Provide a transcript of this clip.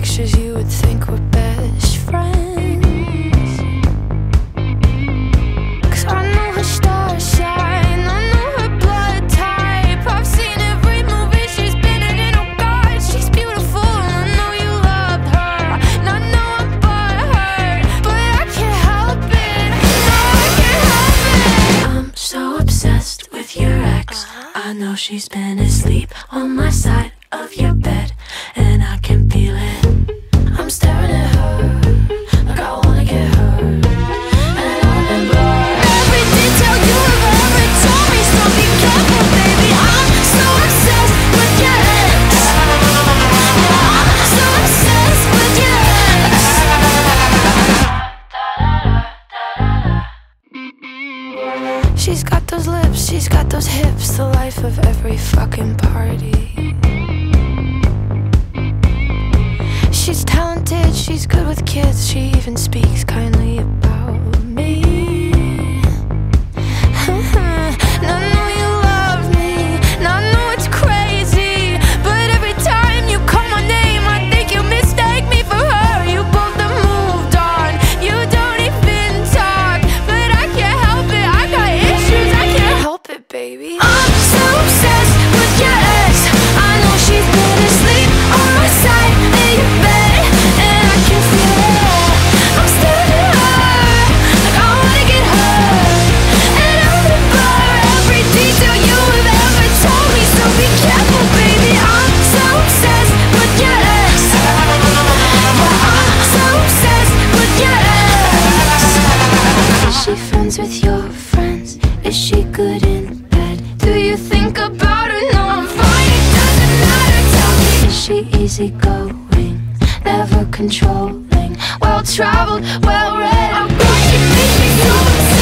pictures you would think were best friends. 'Cause I know her star sign, I know her blood type. I've seen every movie she's been in, oh God, she's beautiful. I know you loved her, and I know I'm butthurt, but I can't help it, no, I can't help it. I'm so obsessed with your ex. I know she's been asleep on my side of your bed, and I can feel it. I'm staring at her like I wanna get her, and I remember every detail you have ever told me. So be careful, baby. I'm so obsessed with your ex. Yeah, I'm so obsessed with your ex. She's got those lips, she's got those hips, the life of every fucking party. She's talented, she's good with kids, she even speaks kindly about me. And I know you love me, and I know it's crazy, but every time you call my name, I think you mistake me for her. You both have moved on, you don't even talk, but I can't help it, I got issues, I can't help it, baby. I'm so obsessed with your ex. I know she's been asleep on my side in your bed, and I can feel it. I'm staring at her like I wanna get hurt, and I remember every detail you have ever told me. So be careful, baby. I'm so obsessed with your ex. Yeah, I'm so obsessed with your ex. Is she friends with your friends? Is she good in bed? Do you think about her? No, I'm fine, it doesn't matter, tell me. Is she easygoing, never controlling, well-traveled, well-read? I'm going to make me so obsessed.